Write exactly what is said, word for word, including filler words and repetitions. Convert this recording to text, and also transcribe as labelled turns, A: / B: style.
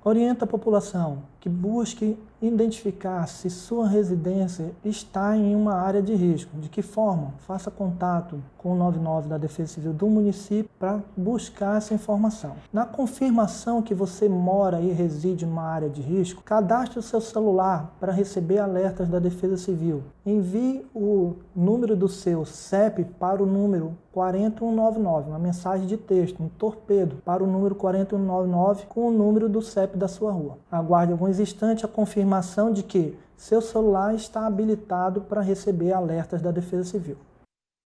A: Orienta a população que busque identificar se sua residência está em uma área de risco. De que forma? Faça contato com o noventa e nove da Defesa Civil do município para buscar essa informação. Na confirmação que você mora e reside numa área de risco, cadastre o seu celular para receber alertas da Defesa Civil. Envie o número do seu C E P para o número quatro um nove nove, uma mensagem de texto, um torpedo para o número quatro um nove nove com o número do C E P da sua rua. Aguarde alguns instantes a confirmação de que seu celular está habilitado para receber alertas da Defesa Civil.